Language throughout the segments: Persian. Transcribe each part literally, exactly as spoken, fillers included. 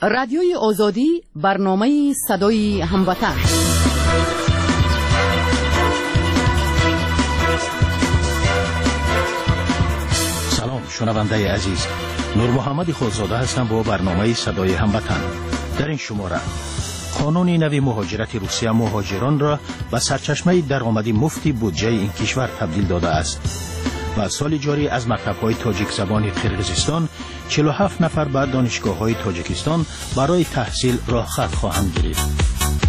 رادیوی آزادی، برنامه صدای هموطن. سلام شنونده عزیز، نور محمد خودزاده هستم با برنامه صدای هموطن. در این شماره قانون نوی مهاجرت روسیه مهاجران را به سرچشمه درآمدی مفتی بودجه این کشور تبدیل داده است. و سال جاری از مکتب‌های تاجیک زبان قرقیزستان چهل و هفت نفر به دانشگاه‌های تاجیکستان برای تحصیل راه خط خواهند گرفت.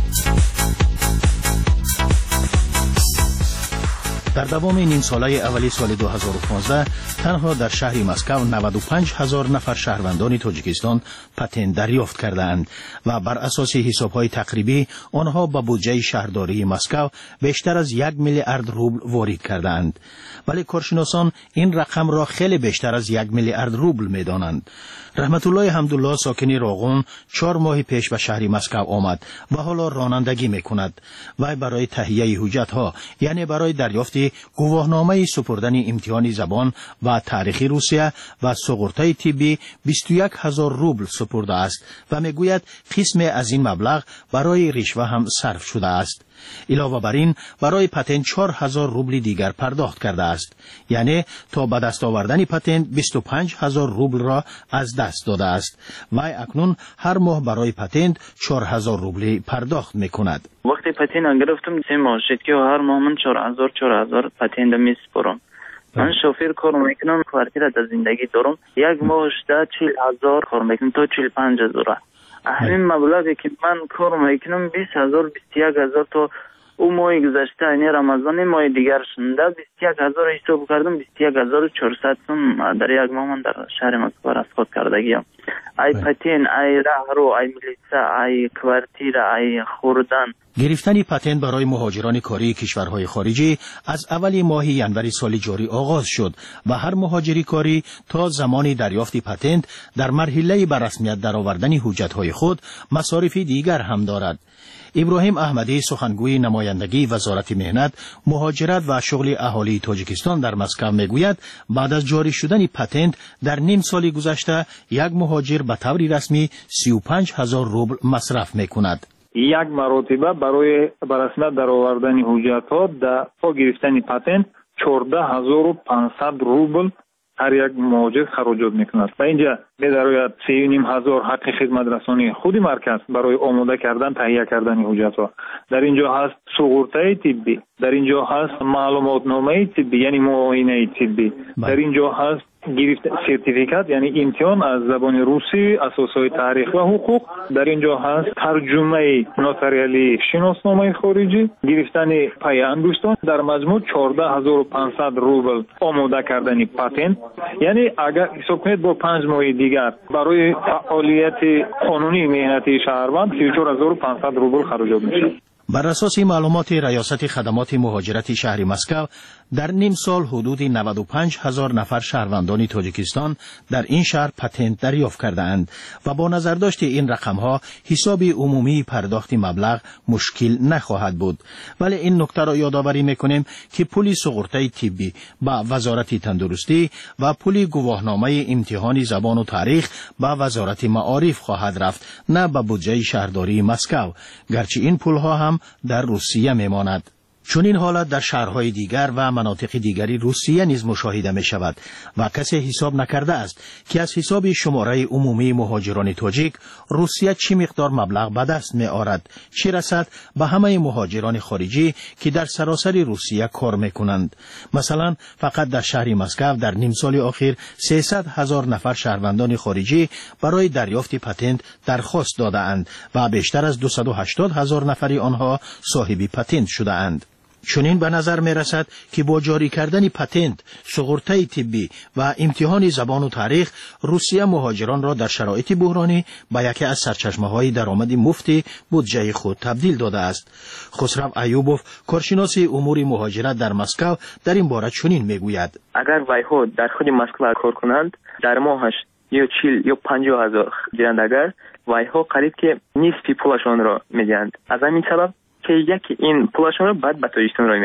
در دوام نیم ساله اولی سال دو هزار و پانزده تنها در شهر مسکو نود و پنج هزار نفر شهروندان تاجیکستان پتنت دریافت کردند و بر اساس حساب‌های تقریبی آنها به بودجه شهرداری مسکو بیشتر از یک میلیارد روبل وارد کردند. ولی کارشناسان این رقم را خیلی بیشتر از یک میلیارد روبل می‌دانند. رحمت الله حمدالله ساکن راغون چهار ماه پیش به شهر مسکو آمد و حالا رانندگی می‌کند. و برای تهیه حجت‌ها، یعنی برای دریافت گواهنامه سپردن امتحان زبان و تاریخ روسیه و سقورته طبی بیست و یک هزار روبل سپرده است و میگوید قسم از این مبلغ برای رشوه هم صرف شده است. علاوه بر این برای پتنت چهار هزار روبل دیگر پرداخت کرده است، یعنی تا به دست آوردن پتنت بیست و پنج هزار روبل را از دست داده است و اکنون هر ماه برای پتنت چهار هزار روبل پرداخت میکند. وقتی پتنت گرفتم سه ماه شد که هر ماه من چهار هزار چهار هزار پتنت میسپرم. من شوفر کار میکنم، کوارتیر در زندگی دارم، یک ماه شده چهل هزار کار میکنم تا چهل و پنج هزار. همین مبلغی که من کار میکنم بیست هزار بیست و یک هزار تا اون ماه گذشته یعنی رمضان ماه دیگر شنده بیست و یک هزار حساب کردم، بیست و یک هزار و چهارصد در یک ماه من در شهر مسکو رصد کردگیم. ای پتن، ای راهرو، ای ملیسا، ای کوارتیر، ای خوردن. گرفتن پتنت برای مهاجران کاری کشورهای خارجی از اول ماه ینوری سال جاری آغاز شد و هر مهاجری کاری تا زمان دریافت پتنت در مرحله به رسمیت درآوردن حجت‌های خود مصارف دیگر هم دارد. ابراهیم احمدی سخنگوی نمایندگی وزارت مهنت، مهاجرت و شغل اهالی تاجیکستان در مسکو میگوید بعد از جاری شدن پتنت در نیم سال گذشته یک مهاجر به طور رسمی سی و پنج هزار روبل مصرف میکند. یک مرتبه برای به رسمیت درآوردن حجت‌ها در گرفتن پتنت چهارده هزار و پانصد روبل هر یک مهاجر خراجات میکند و اینجا به درآید سه و نیم هزار حق خدمت رسانی خود مرکز برای آماده کردن تهیه کردن حجت‌ها. در اینجا هست سقورته طبی، در اینجا هست معلومات نامه طبی یعنی معاینه طبی، در اینجا هست گرفت سرتیفیکات یعنی امتحان از زبان روسی، اساسهای تاریخ و حقوق، در اینجا هست ترجمه نوتاریالی شناسنامه خارجی، گرفتن پای انگشتان. در مجموع چهارده هزار و پانصد روبل آماده کردن پتنت. یعنی اگر حساب کنید با پنج ماه دیگر برای فعالیت قانونی مهنتی شهروند سی و چهار هزار و پانصد روبل خراجات میشه. بر اساس معلومات ریاست خدمات مهاجرت شهر مسکو در نیم سال حدود نود و پنج هزار نفر شهروندان تاجیکستان در این شهر پتنت دریافت کرده اند و با نظرداشت این رقم‌ها حساب عمومی پرداخت مبلغ مشکل نخواهد بود. ولی این نکته را یادآوری می‌کنیم که پول سقورته طبی با وزارت تندرستی و پول گواهنامه امتحان زبان و تاریخ با وزارت معارف خواهد رفت، نه به بودجه شهرداری مسکو، گرچه این پول‌ها هم در روسیه میماند. چون این حالت در شهرهای دیگر و مناطق دیگری روسیه نیز مشاهده می شود و کسی حساب نکرده است که از حساب شماره عمومی مهاجران تاجیک روسیه چی مقدار مبلغ به دست می آورد، چه رسد به همه مهاجران خارجی که در سراسر روسیه کار می کنند. مثلا فقط در شهر مسکو در نیم سال اخیر سیصد هزار نفر شهروندان خارجی برای دریافت پتنت درخواست داده اند و بیشتر از دویست و هشتاد هزار نفری آنها صاحب پتنت شده اند. چنین به نظر می رسد که با جاری کردن پتنت، سقورته طبی و امتحان زبان و تاریخ روسیه مهاجران را در شرایط بحرانی به یکی از سرچشمه‌های درآمد مفتی بودجه خود تبدیل داده است. خسرو ایوبوف کارشناس امور مهاجرت در مسکو در این باره چنین می گوید: اگر وایها در خود مسکو کار کنند در ماهش یا چهل یا پنجاه هزار گیرند، اگر وایها قریب که نصف پولشان را میدهند. از همین سبب که یکی این پولشان را بعد به تاجیکستان راه میکنند.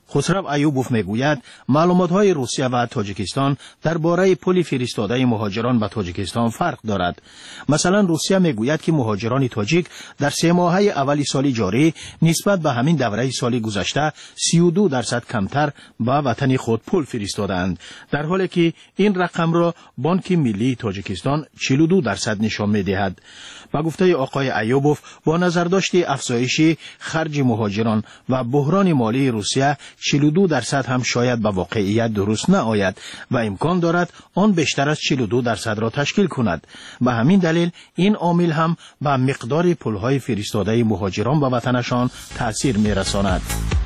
خسرو ایوبوف میگوید معلومات‌های روسیه و تاجیکستان درباره پل فرستاده مهاجران به تاجیکستان فرق دارد. مثلا روسیه میگوید که مهاجران تاجیک در سه ماهه اول سال جاری نسبت به همین دوره سال گذشته سی و دو درصد کمتر به وطن خود پول فرستادند، در حالی که این رقم را بانک ملی تاجیکستان چهل و دو درصد نشان می‌دهد. با گفته آقای ایوبوف، با نظرداشت افزایش خرج مهاجران و بحران مالی روسیه، چهل و دو درصد هم شاید به واقعیت درست نآید و امکان دارد آن بیشتر از چهل و دو درصد را تشکیل کند. به همین دلیل این عامل هم به مقدار پولهای فرستاده مهاجران به وطنشان تأثیر می‌رساند.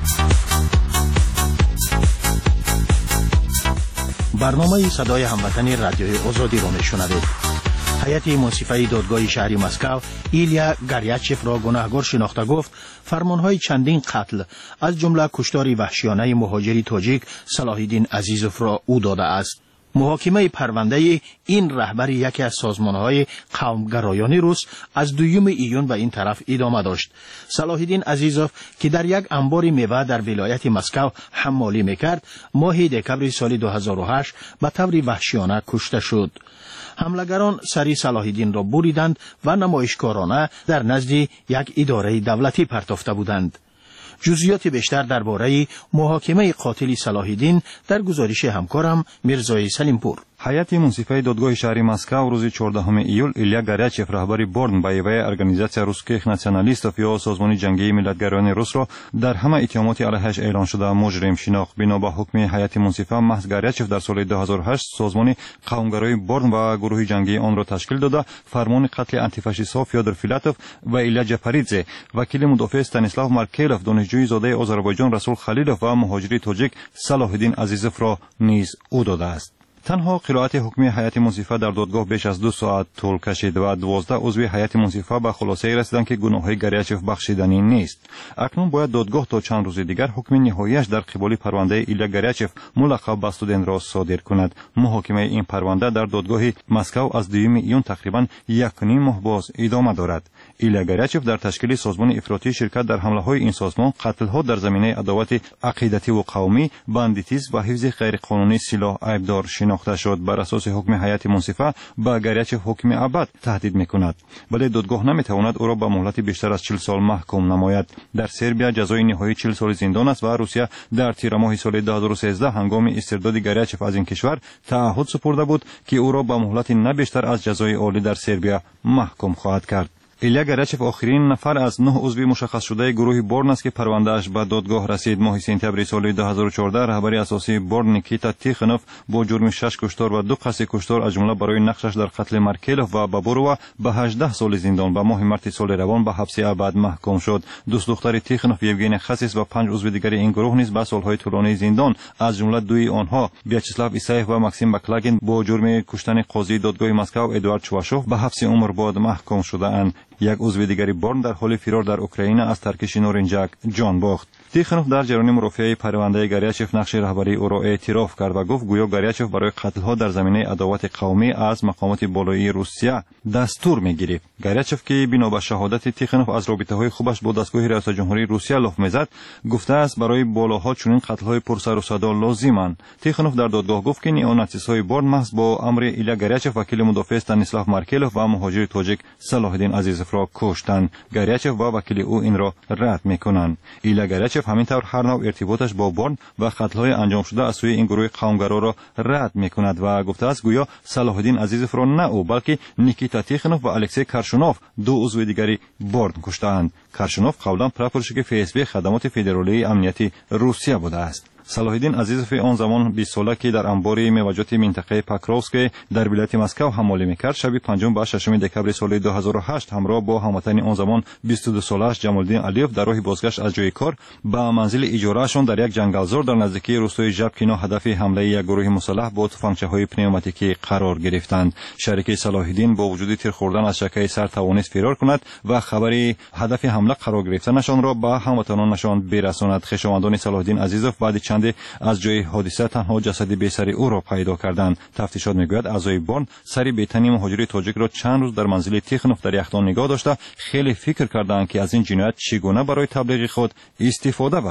برنامه صدای هموطنی رادیوی آزادی را میشنوید. هیئت منصفه دادگاه شهری مسکو ایلیا گریاچف را گناهکار شناخته گفت فرمانهای چندین قتل از جمله کشتار وحشیانه مهاجری تاجیک صلاح الدین عزیزوف را او داده است. محاکمه پرونده این رهبر یکی از سازمانهای قومگرایانه روس از دوم ایون به این طرف ادامه داشت. صلاح الدین عزیزوف که در یک انبار میوه در ولایت مسکو حمالی میکرد، ماه دکمبر سال دو هزار و هشت به طور وحشیانه کشته شد. حملگران سری صلاح الدین را بریدند و نمایشکارانه در نزد یک اداره دولتی پرتافته بودند. جزئیات بیشتر درباره محاکمه قاتل صلاح الدین در گزارش همکارم میرزای سلیمپور. هیئت منصفه دادگاه شهری مسکو روز چهاردهم ایول ایلیا گریاچف رهبر بورن بایوی ارگانیزاسیا روسکیخ ناسیونالیستов یا سازمان جنگی ملتگرایان روس را در همه اتهامات علیهش اعلان شده مجرم شناخت. بنا به حکم هیئت منصفه محض گریاچف در سال دو هزار و هشت سازمان قومگرای بورن و گروه جنگی آن را تشکیل داده فرمان قتل آنتیفاشیست‌ها فیودور فیلاتوف و ایلیا جپاریدزه، وکیل مدافع استانیسلاو مارکلوف، دانشجوی زاده آذربایجان رسول خلیلوف و مهاجری تاجیک صلاح الدین عزیزوف را نیز او داده است. تنها قرائت حکمی هیئت منصفه در دادگاه بیش از دو ساعت طول کشید و دوازده عضو هیئت منصفه به خلاصه رسیدند که گناههای گریاچف بخشیدنی نیست. اکنون باید دادگاه تا چند روز دیگر حکم نهاییش در قبال پرونده ایلیا گریاچف ملقب به استودنت را صادر کند. محاکمه این پرونده در دادگاه مسکو از دوم ایون تقریبا یک و نیم ماه باز ادامه دارد. ایلیا گریاچف در تشکیل سازمان افراطی شرکت در حمله‌های این سازمان، قتل‌ها در زمینه عداوت عقیدتی و قومی، باندیتیسم و حفظ غیرقانونی سلاح عیبدار شناخته شد. بر اساس حکم هیئت منصفه به گریاچف حکم ابد تهدید می‌کند، ولی دادگاه نمی‌تواند او را به مهلت بیشتر از چهل سال محکوم نماید. در سربیا جزای نهایی چهل سال زندان است و روسیه در تیر ماه سال دو هزار و سیزده هنگام استرداد گریاچف از این کشور تعهد سپرده بود که او را به مهلت نه بیشتر از جزای عالی در سربیا محکوم خواهد کرد. ایلیا گریاچف آخرین نفر از نه عضو مشخص شده گروه بورن است که پروندهش به دادگاه رسید. ماه سپتامبر سال دو هزار و چهارده رهبر اساسی بورن نیکیتا تیخنوف با جرم شش کشتار و دو قصد کشتار از جمله برای نقشش در قتل مارکلوف و بابوروا به هجده سال زندان و ماه مارس سال روان به حبس ابد محکوم شد. دوست دختر تیخنوف یوگنی خسیس و پنج عضو دیگر این گروه نیز به سالهای طولانی زندان از جمله دوی آنها ویاچسلاو ایسایف و ماکسیم بکلاگین با جرم کشتن قاضی دادگاه مسکو ادوارد چواشوف به حبس عمر بعد محکوم شده‌اند. یک عضو دیگری بورن در حال فرار در اوکراین از ترکش نورنجک جان باخت. تیخنوف در جریان مرافعه پرونده گریاچف نقش رهبری او را اعتراف کرد و گفت گویا گریاچف برای قتل‌ها در زمینه عداوت قومی از مقامات بالایی روسیه دستور می‌گرفت. گریاچف که بنا به شهادت تیخنوف از رابطه‌های خوبش با دستگاه ریاست جمهوری روسیه لاف می‌زد، گفته است برای بالاها چنین قتل‌های پرسر و صدا لازمند. تیخنوف در دادگاه گفت که نیوناتس‌های بورن محض با امر ایلیا گریاچف وکیل مدافع استانیسلاو مارکلوف و مهاجر تاجیک صلاح الدین عزیزوف را کشتند. گریاچف و وکیل او این را رد می‌کنند. ایلیا گریاچف همینطور هر نوع ارتباطش با بورن و قتل‌های انجام شده از سوی این گروه قومگرا را رد می‌کند و گفته است گویا صلاح الدین عزیزوف را نه او بلکه نیکیتا تیخنوف و الکسی کارشونوف دو عضو دیگری بورن کشتند. کارشونوف قبلا پراپورشیک اف اس بی خدمات فدرالی امنیتی روسیه بوده است. صلاح الدین عزیزوف آن زمان بیست ساله که در انبار میوه‌جات منطقه پاکروفسک در ولایت مسکو حمالی میکرد، شب پنجم و ششم دکمبر سال دو هزار و هشت همراه با هموطن آن زمان بیست و دو سالش جمالدین علیوف در راه بازگشت از جای کار به منزل اجارهشان در یک جنگلزار در نزدیکی روستای ژبکینا هدف حمله یک گروه مسلح با تفنگچه‌های پنوماتیکی قرار گرفتند. شریک صلاح الدین با وجود تیر خوردن از شکای سر توانست فرار کند و خبری هدف حمله قرار گرفتنشان را به هموطنانشان برساند. خویشاوندان صلاح الدین عزیزوف بعد چند از جای حادثه تنها جسد بی‌سر او را پیدا کردند. تفتیشات میگوید اعضای بورن سری بی‌تنی مهاجر تاجیک را چند روز در منزل تیخنوف در یخدان نگاه داشته خیلی فکر کردند که از این جنایت چگونه برای تبلیغ خود استفاده برند.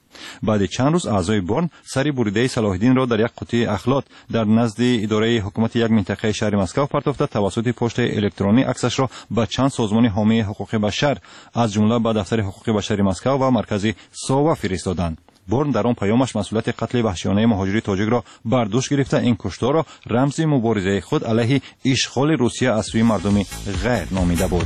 بعد چند روز اعضای برن سری بریده صلاح الدین را در یک قوطی اخلات در نزد اداره حکومت یک منطقه شهر مسکو پرتافته توسط پست الکترونی عکسش را به چند سازمان حامی حقوق بشر از جمله به دفتر حقوق بشر مسکو و مرکز ساوا فرستادند. برن در آن پیامش مسئولیت قتل وحشیانه مهاجری تاجیک را بر دوش گرفته این کشتار را رمز مبارزه خود علیه اشغال روسیه از سوی مردم غیر نامیده بود.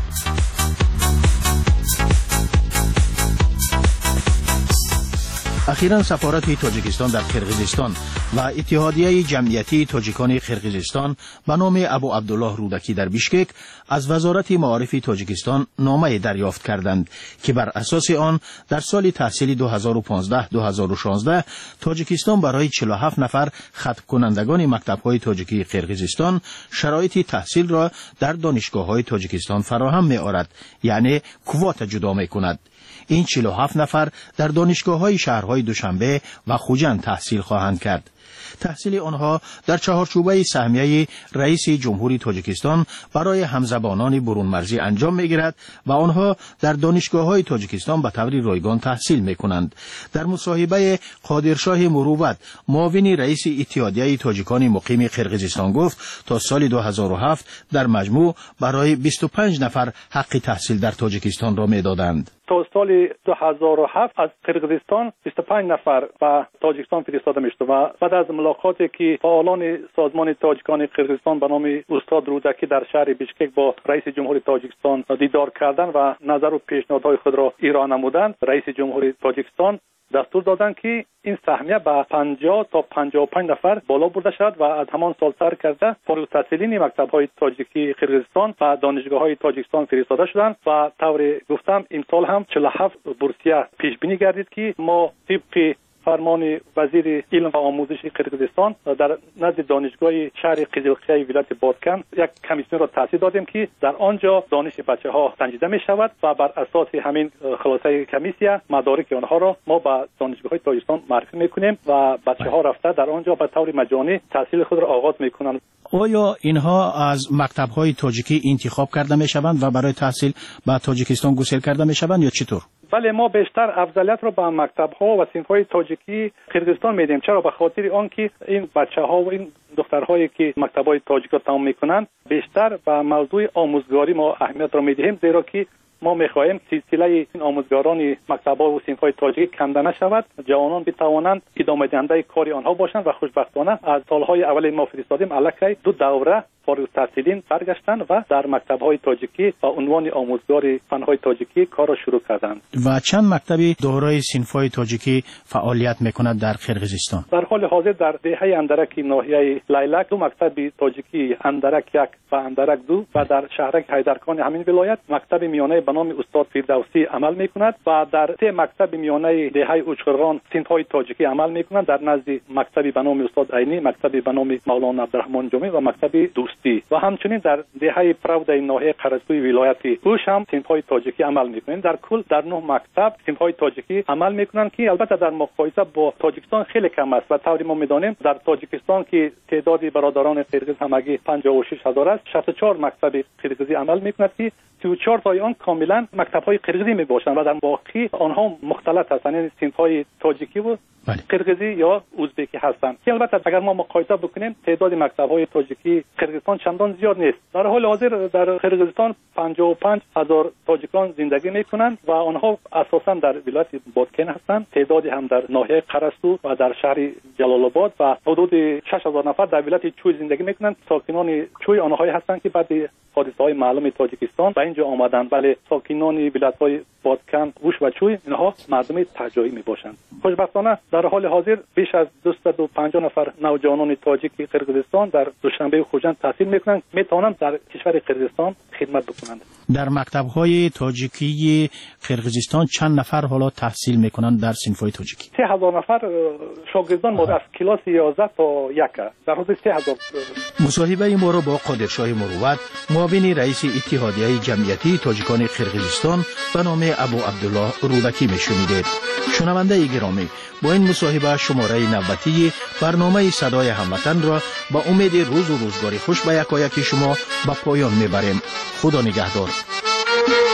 اخیراً سفارت تاجیکستان در قرقیزستان و اتحادیه جمعیتی تاجیکان قرقیزستان به نام ابو عبدالله رودکی در بیشکک از وزارت معارف تاجیکستان نامه دریافت کردند که بر اساس آن در سال تحصیلی دو هزار و پانزده دو هزار و شانزده تاجیکستان برای چهل و هفت نفر ختم کنندگان مکتب‌های تاجیکی قرقیزستان شرایط تحصیل را در دانشگاه‌های تاجیکستان فراهم می‌آورد، یعنی کوات جدا می‌کند. این چهل و هفت نفر در دانشگاه‌های شهرهای دوشنبه و خوجند تحصیل خواهند کرد. تحصیل آنها در چهارچوبه سهمیه رئیس جمهوری تاجیکستان برای همزبانان برون مرزی انجام می‌گیرد و آنها در دانشگاه‌های تاجیکستان به طور رایگان تحصیل می‌کنند. در مصاحبه قادرشاه مروت معاون رئیس اتحادیه تاجیکان مقیم قرقیزستان گفت تا سال دو هزار و هفت در مجموع برای بیست و پنج نفر حق تحصیل در تاجیکستان را می‌دادند. تا سال دو هزار و هفت از قرقیزستان بیست و پنج نفر به تاجیکستان فرستاده می‌شد و بعد از ملاقاتی که فعالان سازمان تاجیکان قرقیزستان به نام استاد رودکی در شهر بیشکک با رئیس جمهوری تاجیکستان دیدار کردند و نظر و پیشنهادهای خود را ایران نمودند، رئیس جمهوری تاجیکستان دستور دادند که این سهمیه به پنجاه تا پنجاه و پنج نفر بالا برده شد و از همان سال سر کرده فارغ التحصیلین مکتب‌های تاجیکی قرقیزستان و دانشگاه‌های تاجیکستان فرستاده شدند و طور گفتم امسال هم چهل و هفت بورسیه پیش بینی گردید که ما طبق فرمان وزیر علم و آموزش قرقیزستان در نزد دانشگاه شهر قزلخیه ولایت بادکن یک کمیسیون را تأسیس دادیم که در آنجا دانش بچه‌ها سنجیده می شود و بر اساس همین خلاصه کمیسیون مدارک آنها را ما به دانشگاه‌های تاجیکستان معرفی می‌کنیم و بچه‌ها رفته در آنجا به طور مجانی تحصیل خود را آغاز می‌کنند. آیا اینها از مکتب‌های تاجیکی انتخاب کرده می‌شوند و برای تحصیل به تاجیکستان گسیل کرده می‌شوند یا چطور؟ بله، ما بیشتر افضلیت را به مکتب‌ها و صنف‌های تاجیکی قرقیزستان میدیم. چرا؟ به خاطر آنکه این بچه‌ها و این دخترهایی که مکتب‌های تاجیک را تمام می‌کنند بیشتر به موضوع آموزگاری ما اهمیت را می‌دهیم، زیرا که ما می‌خواهیم سلسله این آموزگاران مکتب‌ها و صنف‌های تاجیکی کنده نشود، جوانان بتوانند ادامه دهنده کار آنها باشند و خوشبختانه از سال‌های اول ما فرستادیم الکی دو دوره فارغ التحصیلین برگشتند و در مکتب‌های تاجیکی با عنوان آموزگار فن‌های تاجیکی کار را شروع کردند. و چند مکتبی دارای صنف‌های تاجیکی فعالیت می‌کند در قرقیزستان؟ در حال حاضر در دهه اندرک ناحیه لیلک دو مکتب تاجیکی اندرک یک و اندرک دو و در شهرک حیدرخان همین ولایت مکتب میانه به نام استاد فردوسی عمل می‌کند و در سه مکتب میانه دهه اوچخران صنف‌های تاجیکی عمل می‌کنند در نزد مکتبی به نام استاد عینی، مکتبی به نام مولانا عبدالرحمن جامی و مکتب دوستی و همچنین در دهه پراود ناحیه قرضگوی ولایت اوش هم صنف‌های تاجیکی عمل می‌کنند. در کل در نه مکتب صنف‌های تاجیکی عمل می‌کنند که البته در مقایسه با تاجیکستان خیلی کم است و طوری ما می‌دانیم در تاجیکستان که تعداد برادران قرقیز همگی پنجاه و شش هزار است، شصت و چهار مکتب قرقیزی عمل می‌کند که سی و چهار تای آن کاملا مکتب‌های قرقیزی میباشند و در واقع آنها مختلط هستند، یعنی صنف‌های تاجیکی و قرقیزی یا ازبکی هستند که البته اگر ما مقایسه بکنیم تعداد مکتب‌های تاجیکی قرقیزستان چندان زیاد نیست. در حال حاضر در قرقیزستان پنجاه و پنج هزار تاجیکان زندگی میکنند و آنها اساساً در ولایت بادکن هستند، تعدادی هم در ناحیه قرستو و در شهر جلال آباد و حدود شش هزار نفر در ولایت چوی زندگی میکنند. ساکنان چوی آنهایی هستند که بعد حادثه‌های معلوم تاجیکستان به اینجا آمدند، بله ساکنان ولایت‌های بادکن، گوش و چوی اینها مردم تهجایی میباشند. خوشبختانه در حال حاضر بیش از دویست و پنجاه نفر نوجوانان تاجیک قرقیزستان در دوشنبه و خوجند تحصیل میکنند، میتوانند در کشور قرقیزستان خدمت بکنند. در مکتب‌های تاجیکی قرقیزستان چند نفر حالا تحصیل میکنند در صنف‌های تاجیکی؟ سه هزار نفر شاگردان ما از کلاس یازده تا یک در حدود سه هزار. مصاحبه ما را با قادرشاه مروت معاون رئیس اتحادیه جمعیتی تاجیکان قرقیزستان به نام ابو عبدالله رودکی میشنیدید. شنونده گرامی، با این مصاحبه شماره نوبتی برنامه صدای هموطن را با امید روز و روزگاری خوش به یکایک شما به پایان میبریم. خدا نگهدار.